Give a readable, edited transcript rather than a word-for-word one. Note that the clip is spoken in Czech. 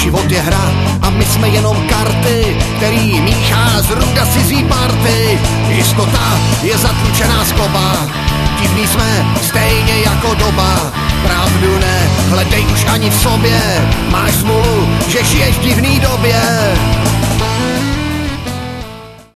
Život je hra a my jsme jenom karty, který míchá z ruka cizí party. Jistota je zatlučená skloba, divní jsme stejně jako doba. Pravdu ne, hledej už ani v sobě, máš smůlu, že žiješ v divný době.